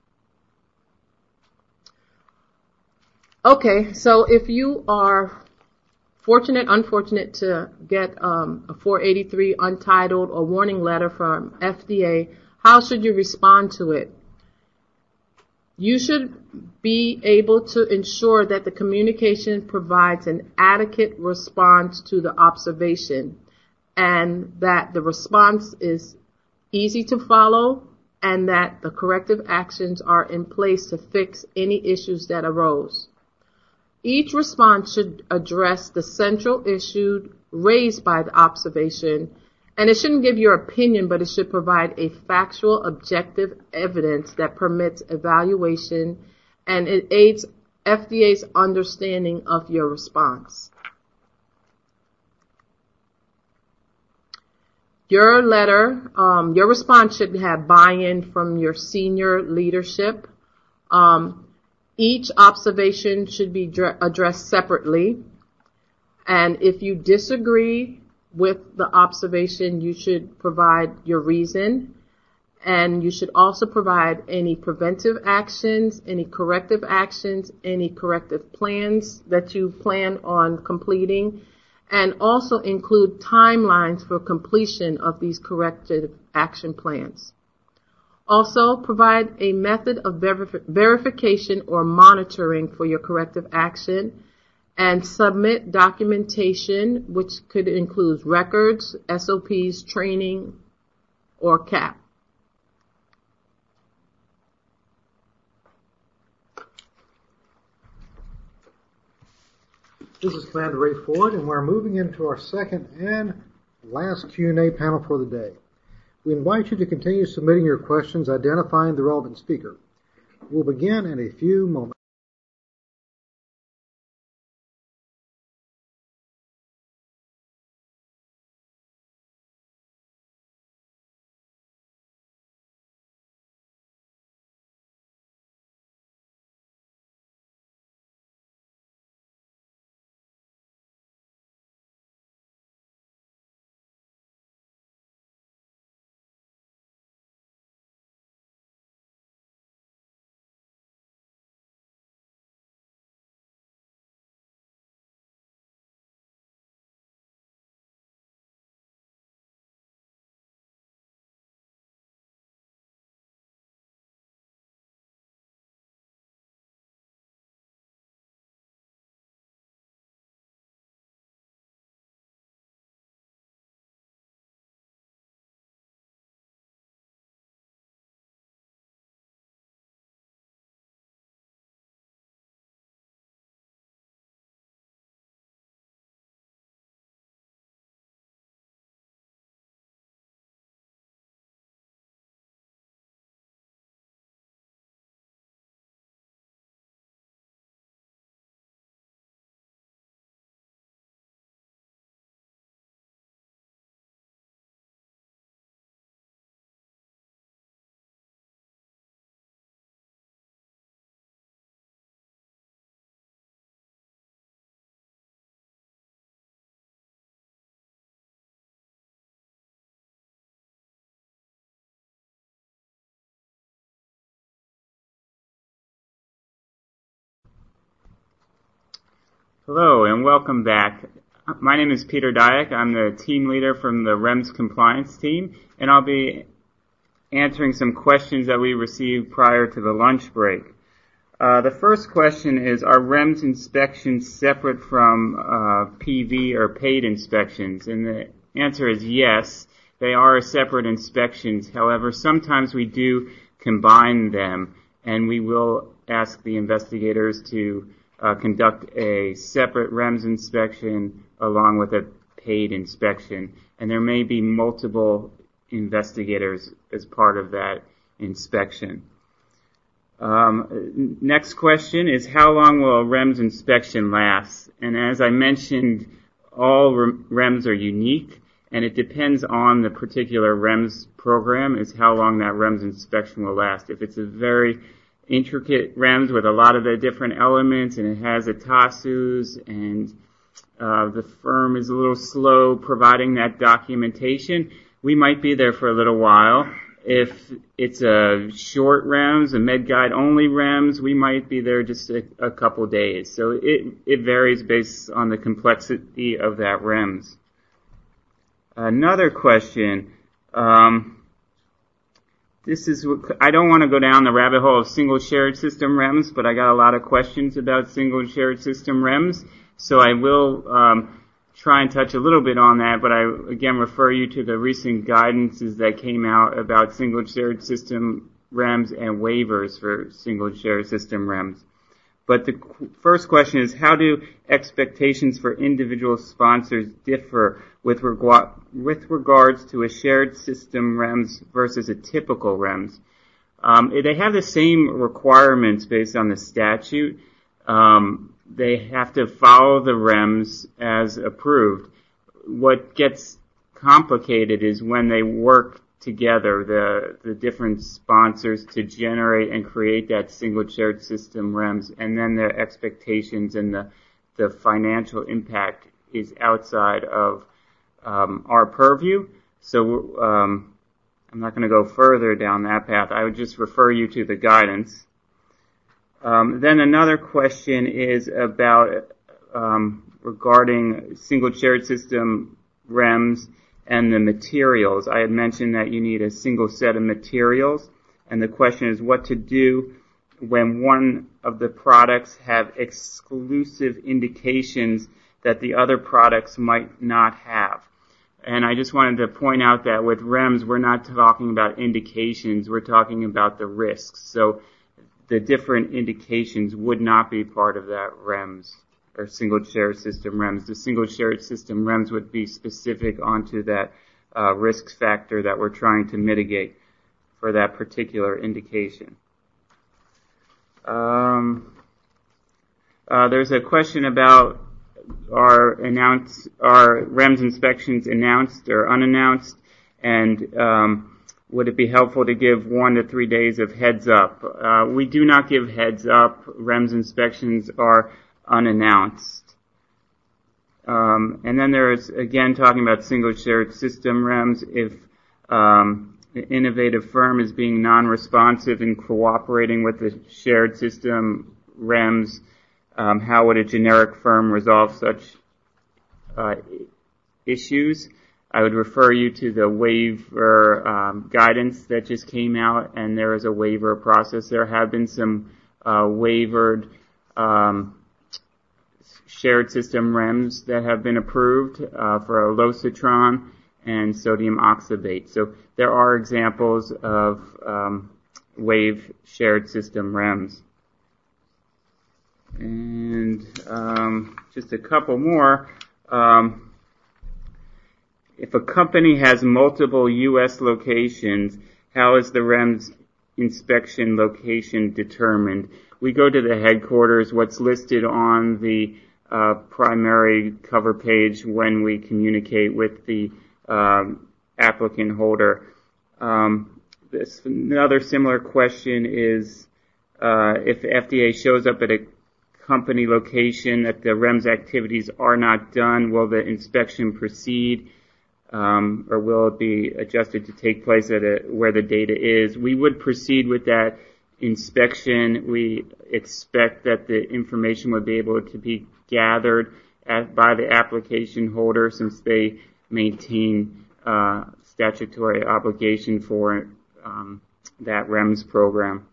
Okay, so if you are unfortunate to get a 483 untitled or warning letter from FDA, how should you respond to it? You should be able to ensure that the communication provides an adequate response to the observation, and that the response is easy to follow, and that the corrective actions are in place to fix any issues that arose. Each response should address the central issue raised by the observation, and it shouldn't give your opinion, but it should provide a factual, objective evidence that permits evaluation, and it aids FDA's understanding of your response. Your letter, your response should have buy-in from your senior leadership. Each observation should be addressed separately, and if you disagree with the observation, you should provide your reason, and you should also provide any preventive actions, any corrective actions, any corrective plans that you plan on completing, and also include timelines for completion of these corrective action plans. Also, provide a method of verification or monitoring for your corrective action, and submit documentation, which could include records, SOPs, training, or CAP. This is Commander Ray Ford, and we're moving into our second and last Q&A panel for the day. We invite you to continue submitting your questions, identifying the relevant speaker. We'll begin in a few moments. Hello and welcome back. My name is Peter Dyack. I'm the team leader from the REMS compliance team, and I'll be answering some questions that we received prior to the lunch break. The first question is, are REMS inspections separate from PV or paid inspections? And the answer is yes, they are separate inspections. However, sometimes we do combine them, and we will ask the investigators to conduct a separate REMS inspection along with a paid inspection. And there may be multiple investigators as part of that inspection. Next question is, how long will a REMS inspection last? And as I mentioned, all REMS are unique, and it depends on the particular REMS program is how long that REMS inspection will last. If it's a very intricate REMS with a lot of the different elements, and it has a TASUS, and the firm is a little slow providing that documentation, we might be there for a little while. If it's a short REMS, a MedGuide only REMS, we might be there just a couple days. So it varies based on the complexity of that REMS. Another question. I don't want to go down the rabbit hole of single shared system REMS, but I got a lot of questions about single shared system REMS, so I will try and touch a little bit on that, but I again refer you to the recent guidances that came out about single shared system REMS and waivers for single shared system REMS. But the first question is, how do expectations for individual sponsors differ with regards to a shared system REMS versus a typical REMS? They have the same requirements based on the statute. They have to follow the REMS as approved. What gets complicated is when they work together, the different sponsors, to generate and create that single shared system REMS, and then their expectations and the financial impact is outside of our purview. So I'm not going to go further down that path. I would just refer you to the guidance. Then another question is about regarding single shared system REMS and the materials. I had mentioned that you need a single set of materials, and the question is what to do when one of the products have exclusive indications that the other products might not have. And I just wanted to point out that with REMS, we're not talking about indications, we're talking about the risks. So the different indications would not be part of that REMS. or single shared system REMS. The single shared system REMS would be specific onto that risk factor that we're trying to mitigate for that particular indication. There's a question about are REMS inspections announced or unannounced, and would it be helpful to give 1 to 3 days of heads up? We do not give heads up. REMS inspections are unannounced. And then there's, again, talking about single shared system REMS. If an innovative firm is being non-responsive and cooperating with the shared system REMS, how would a generic firm resolve such issues? I would refer you to the waiver guidance that just came out, and there is a waiver process. There have been some waivered shared system REMS that have been approved for lositron and sodium oxybate. So there are examples of waived shared system REMS. And just a couple more. If a company has multiple U.S. locations, how is the REMS inspection location determined? We go to the headquarters, what's listed on the primary cover page when we communicate with the applicant holder. Another similar question is if the FDA shows up at a company location that the REMS activities are not done, will the inspection proceed? Or will it be adjusted to take place at where the data is? We would proceed with that inspection. We expect that the information would be able to be gathered by the application holder, since they maintain statutory obligation for that REMS program.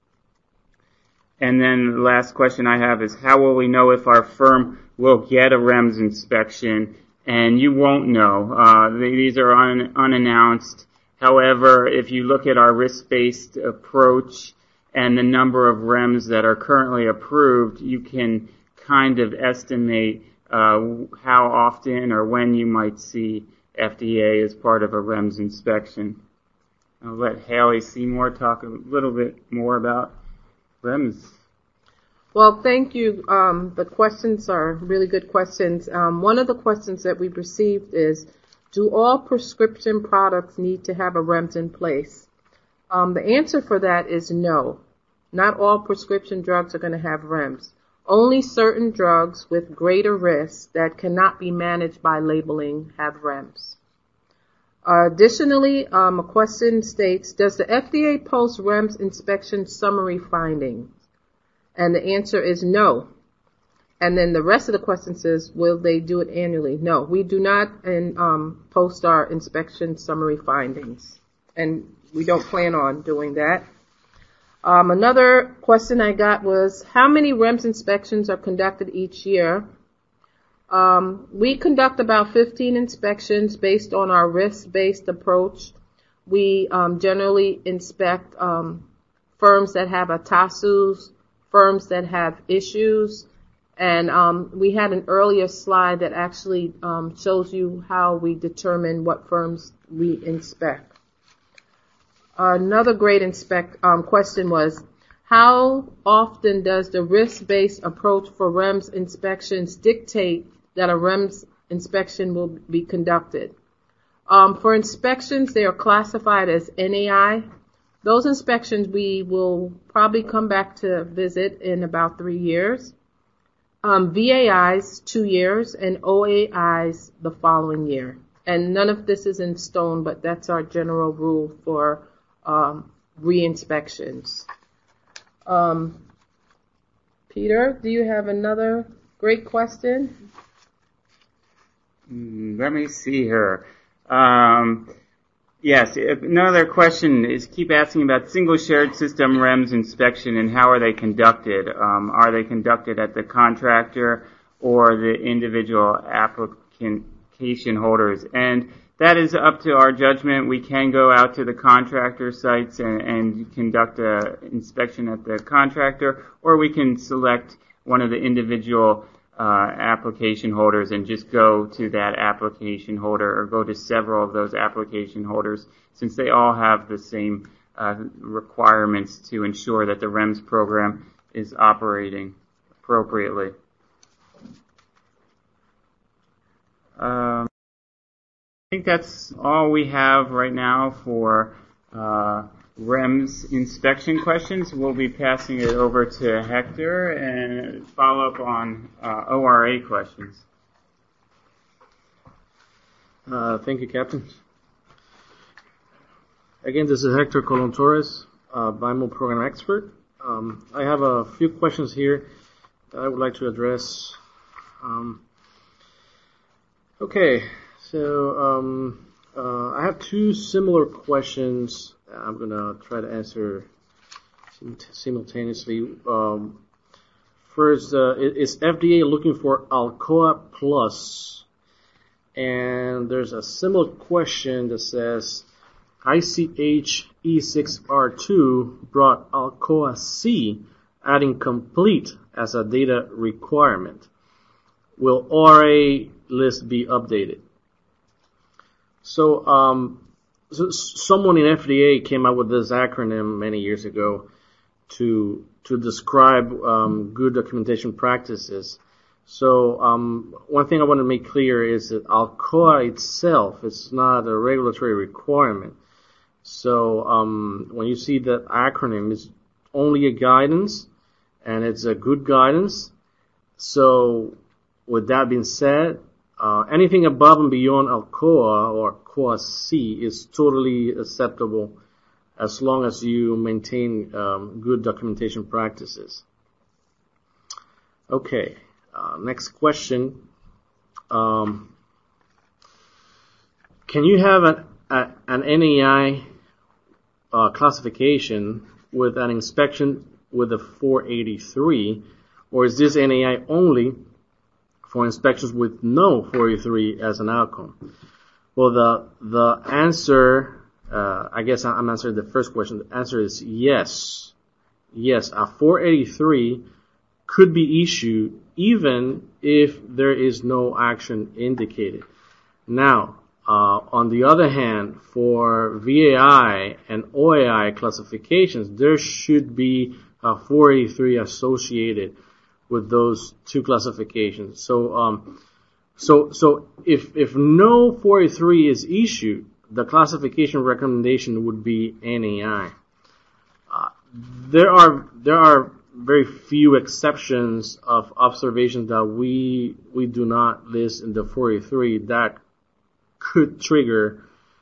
And then the last question I have is, how will we know if our firm will get a REMS inspection? And you won't know. These are unannounced. However, if you look at our risk-based approach and the number of REMS that are currently approved, you can kind of estimate how often or when you might see FDA as part of a REMS inspection. I'll let Haley Seymour talk a little bit more about REMS. Well, thank you. The questions are really good questions. One of the questions that we've received is, do all prescription products need to have a REMS in place? The answer for that is no. Not all prescription drugs are going to have REMS. Only certain drugs with greater risk that cannot be managed by labeling have REMS. Additionally, a question states, does the FDA post REMS inspection summary findings? And the answer is no. And then the rest of the question says, will they do it annually? No, we do not post our inspection summary findings. And we don't plan on doing that. Another question I got was, how many REMS inspections are conducted each year? We conduct about 15 inspections based on our risk-based approach. We generally inspect firms that have ATASUs, firms that have issues, and we had an earlier slide that actually shows you how we determine what firms we inspect. Another great question was, how often does the risk-based approach for REMS inspections dictate that a REMS inspection will be conducted? For inspections, they are classified as NAI. Those inspections we will probably come back to visit in about 3 years. VAIs, 2 years, and OAIs the following year. And none of this is in stone, but that's our general rule for re-inspections. Peter, do you have another great question? Let me see here. Yes, another question is keep asking about single shared system REMS inspection and how are they conducted? Are they conducted at the contractor or the individual application holders? And that is up to our judgment. We can go out to the contractor sites and conduct an inspection at the contractor, or we can select one of the individual application holders and just go to that application holder or go to several of those application holders, since they all have the same requirements to ensure that the REMS program is operating appropriately. I think that's all we have right now for REMS inspection questions. We'll be passing it over to Hector and follow up on ORA questions. Thank you, Captain. Again, this is Hector Colon Torres, BIMO program expert. I have a few questions here that I would like to address. Okay, so I have two similar questions I'm going to try to answer simultaneously. First, is FDA looking for Alcoa Plus? And there's a similar question that says, ICH E6R2 brought Alcoa C, adding complete as a data requirement. Will ORA list be updated? So, someone in FDA came up with this acronym many years ago to describe good documentation practices. So, one thing I want to make clear is that Alcoa itself is not a regulatory requirement. So, when you see that acronym, it's only a guidance, and it's a good guidance. So, with that being said, anything above and beyond Alcoa or Alcoa C is totally acceptable as long as you maintain good documentation practices. Okay, next question. Can you have an NAI classification with an inspection with a 483, or is this NAI only for inspections with no 483 as an outcome? Well, the answer, I guess I'm answering the first question. The answer is yes. Yes, a 483 could be issued even if there is no action indicated. Now, on the other hand, for VAI and OAI classifications, there should be a 483 associated with those two classifications. So if no 483 is issued, the classification recommendation would be NAI. There are very few exceptions of observations that we do not list in the 483 that could trigger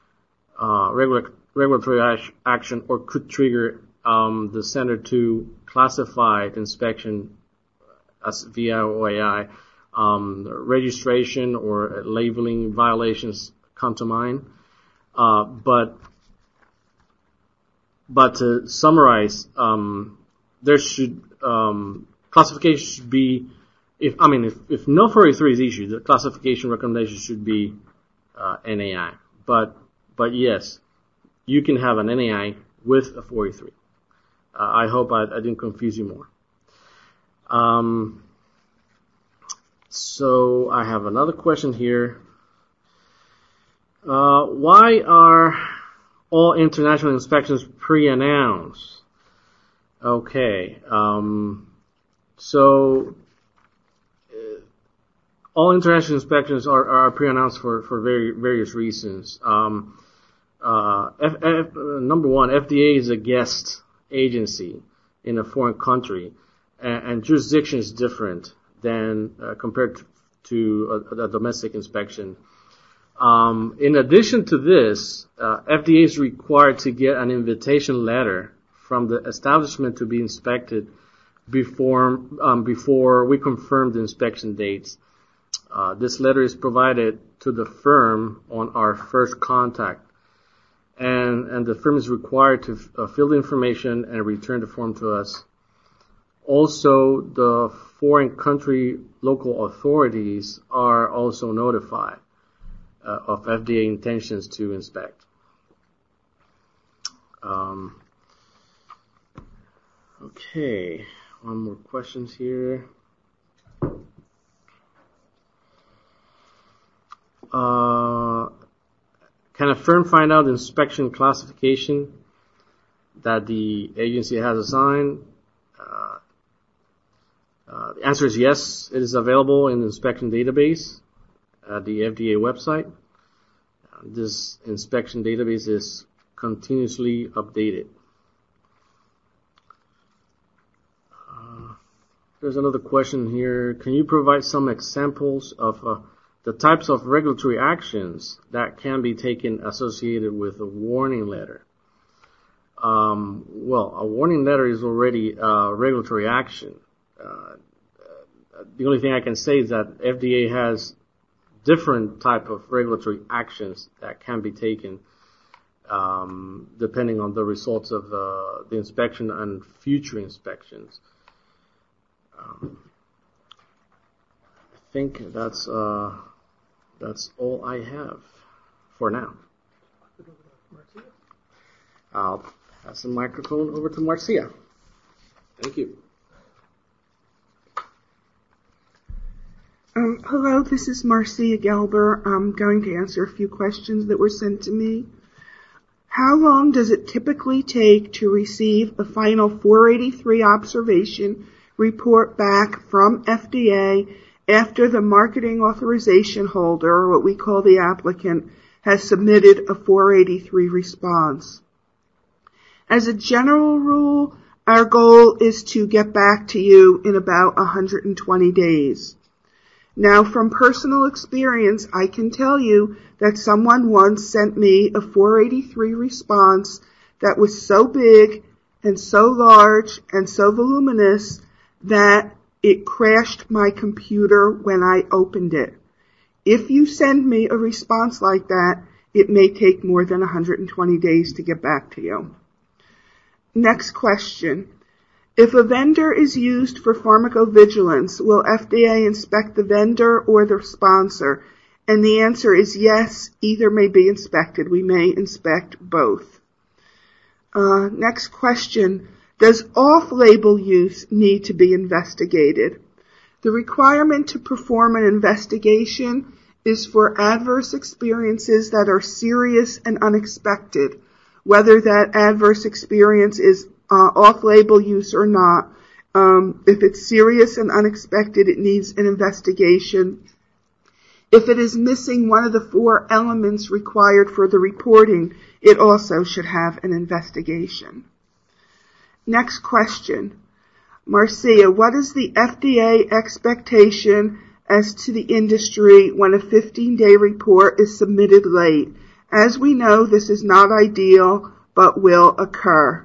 regulatory action or could trigger the center to classify inspection as via OAI. Registration or labeling violations come to mind. But to summarize, there should classification should be if no 483 is issued, the classification recommendation should be NAI. But yes, you can have an NAI with a 483. I hope I didn't confuse you more. So I have another question here. Why are all international inspections pre-announced? Okay. So all international inspections are pre-announced for various reasons. Number one, FDA is a guest agency in a foreign country, and jurisdiction is different than compared to a domestic inspection. In addition to this, FDA is required to get an invitation letter from the establishment to be inspected before we confirm the inspection dates. This letter is provided to the firm on our first contact, and the firm is required to fill the information and return the form to us. Also, the foreign country local authorities are also notified of FDA intentions to inspect. Okay, one more questions here. Can a firm find out the inspection classification that the agency has assigned? The answer is yes. It is available in the inspection database at the FDA website. This inspection database is continuously updated. There's another question here. Can you provide some examples of the types of regulatory actions that can be taken associated with a warning letter? Well, a warning letter is already a regulatory action. The only thing I can say is that FDA has different type of regulatory actions that can be taken depending on the results of the inspection and future inspections. I think that's all I have for now. I'll pass the microphone over to Marcia. Thank you. Hello, this is Marcia Gelber. I'm going to answer a few questions that were sent to me. How long does it typically take to receive a final 483 observation report back from FDA after the marketing authorization holder, or what we call the applicant, has submitted a 483 response? As a general rule, our goal is to get back to you in about 120 days. Now, from personal experience, I can tell you that someone once sent me a 483 response that was so big and so large and so voluminous that it crashed my computer when I opened it. If you send me a response like that, it may take more than 120 days to get back to you. Next question. If a vendor is used for pharmacovigilance, will FDA inspect the vendor or the sponsor? And the answer is yes, either may be inspected. We may inspect both. Next question. Does off-label use need to be investigated? The requirement to perform an investigation is for adverse experiences that are serious and unexpected, whether that adverse experience is off-label use or not. If it's serious and unexpected, it needs an investigation. If it is missing one of the 4 elements required for the reporting, it also should have an investigation. Next question. Marcia, what is the FDA expectation as to the industry when a 15-day report is submitted late? As we know, this is not ideal, but will occur.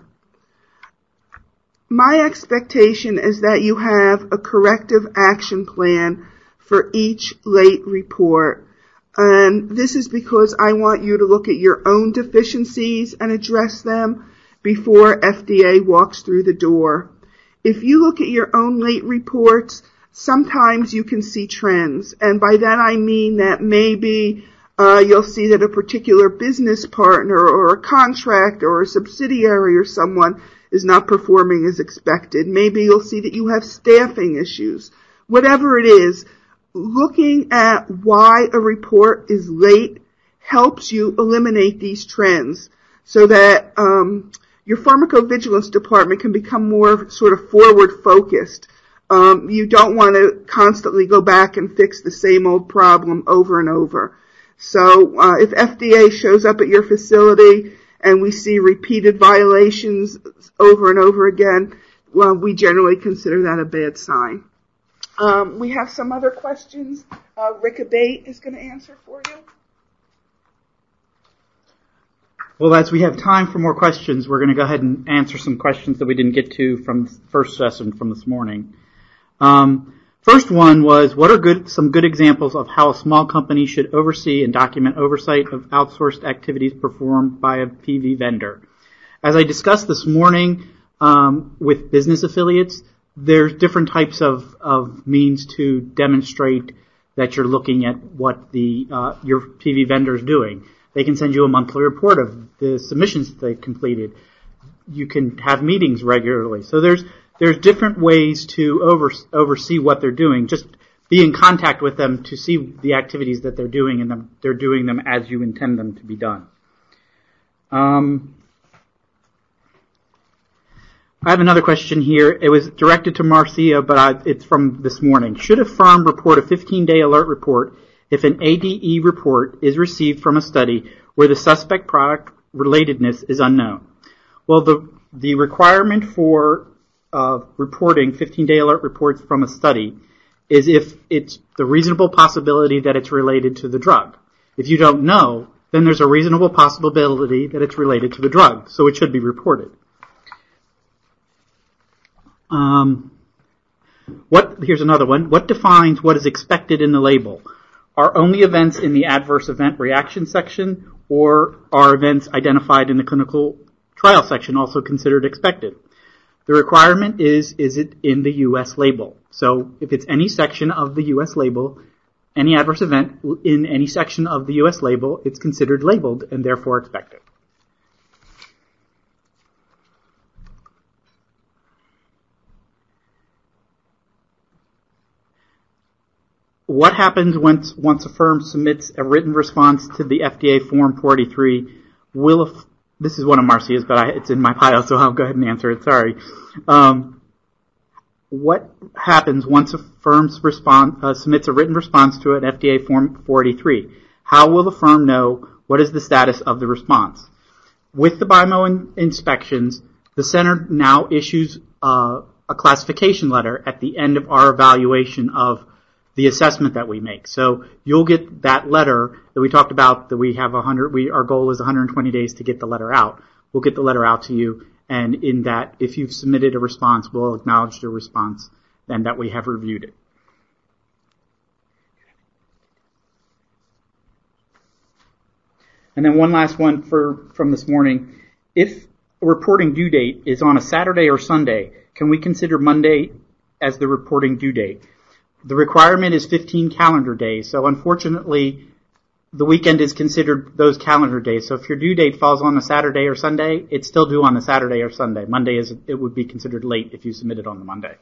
My expectation is that you have a corrective action plan for each late report. And this is because I want you to look at your own deficiencies and address them before FDA walks through the door. If you look at your own late reports, sometimes you can see trends. And by that I mean that maybe you'll see that a particular business partner or a contractor or a subsidiary or someone is not performing as expected. Maybe you'll see that you have staffing issues. Whatever it is, looking at why a report is late helps you eliminate these trends so that your pharmacovigilance department can become more sort of forward-focused. You don't want to constantly go back and fix the same old problem over and over. So if FDA shows up at your facility and we see repeated violations over and over again, well, we generally consider that a bad sign. We have some other questions. Rick Abate is going to answer for you. Well, as we have time for more questions, we're going to go ahead and answer some questions that we didn't get to from the first session from this morning. First one was, what are some good examples of how a small company should oversee and document oversight of outsourced activities performed by a PV vendor? As I discussed this morning with business affiliates, there's different types of means to demonstrate that you're looking at what your PV vendor is doing. They can send you a monthly report of the submissions they completed. You can have meetings regularly. So there's different ways to oversee what they're doing. Just be in contact with them to see the activities that they're doing, and they're doing them as you intend them to be done. I have another question here. It was directed to Marcia, but it's from this morning. Should a firm report a 15-day alert report if an ADE report is received from a study where the suspect product relatedness is unknown? Well, the requirement for reporting 15-day alert reports from a study is if it's the reasonable possibility that it's related to the drug. If you don't know, then there's a reasonable possibility that it's related to the drug, so it should be reported. Here's another one. What defines what is expected in the label? Are only events in the adverse event reaction section, or are events identified in the clinical trial section also considered expected? The requirement is it in the U.S. label? So if it's any section of the U.S. label, any adverse event in any section of the U.S. label, it's considered labeled and therefore expected. What happens once a firm submits a written response to the FDA Form 483? This is one of Marcia's, but it's in my pile, so I'll go ahead and answer it. Sorry. What happens once a firm submits a written response to an FDA Form 483? How will the firm know what is the status of the response? With the BIMO inspections, the center now issues a classification letter at the end of our evaluation of the assessment that we make. So you'll get that letter that we talked about, that we have our goal is 120 days to get the letter out. We'll get the letter out to you, and in that, if you've submitted a response, we'll acknowledge the response and that we have reviewed it. And then one last one from this morning. If a reporting due date is on a Saturday or Sunday, can we consider Monday as the reporting due date? The requirement is 15 calendar days, so unfortunately, the weekend is considered those calendar days. So if your due date falls on a Saturday or Sunday, it's still due on the Saturday or Sunday. Monday it would be considered late if you submit it on the Monday.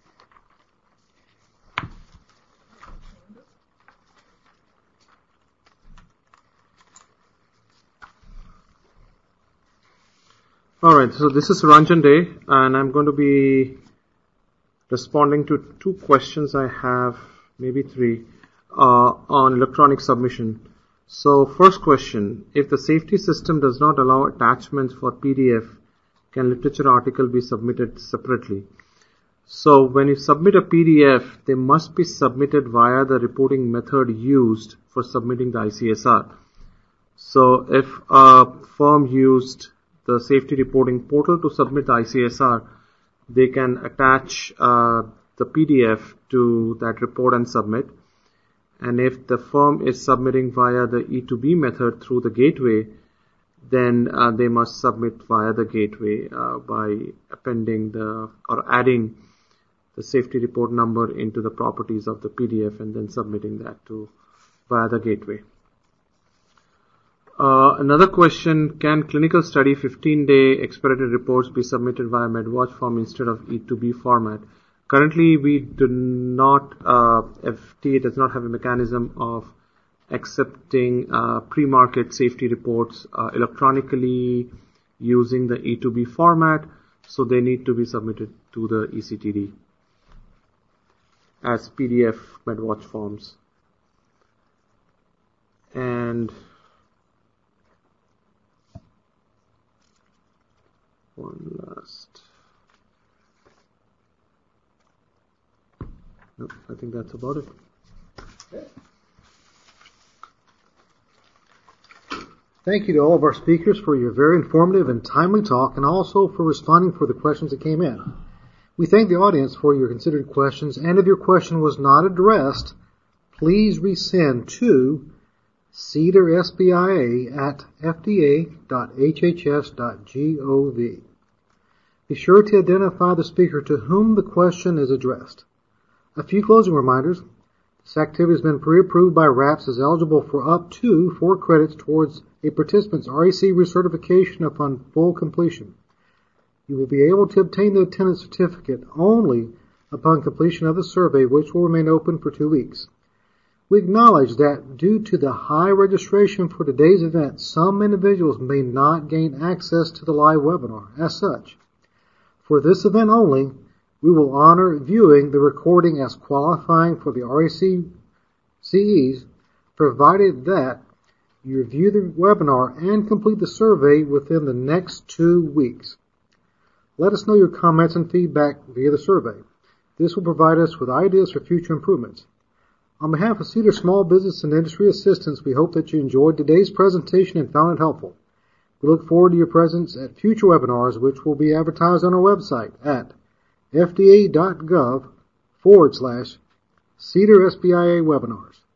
All right, so this is Ranjan Day, and I'm going to be responding to two questions I have, maybe three, on electronic submission. So first question, if the safety system does not allow attachments for PDF, can literature article be submitted separately? So when you submit a PDF, they must be submitted via the reporting method used for submitting the ICSR. So if a firm used the safety reporting portal to submit the ICSR, they can attach the PDF to that report and submit. And if the firm is submitting via the E2B method through the gateway, then they must submit via the gateway by appending or adding the safety report number into the properties of the PDF and then submitting that via the gateway. Another question, can clinical study 15-day expedited reports be submitted via MedWatch form instead of E2B format? Currently, we do not, FDA does not have a mechanism of accepting pre-market safety reports electronically using the E2B format, so they need to be submitted to the ECTD as PDF MedWatch forms. And one last. Nope, I think that's about it. Thank you to all of our speakers for your very informative and timely talk, and also for responding for the questions that came in. We thank the audience for your considered questions, and if your question was not addressed, please resend to cedarsbia@fda.hhs.gov. Be sure to identify the speaker to whom the question is addressed. A few closing reminders. This activity has been pre-approved by RAPS as eligible for up to 4 credits towards a participant's REC recertification upon full completion. You will be able to obtain the attendance certificate only upon completion of the survey, which will remain open for 2 weeks. We acknowledge that due to the high registration for today's event, some individuals may not gain access to the live webinar. As such, for this event only, we will honor viewing the recording as qualifying for the RACCEs, provided that you review the webinar and complete the survey within the next 2 weeks. Let us know your comments and feedback via the survey. This will provide us with ideas for future improvements. On behalf of Cedar Small Business and Industry Assistance, we hope that you enjoyed today's presentation and found it helpful. We look forward to your presence at future webinars, which will be advertised on our website at fda.gov/Cedar SBIA webinars.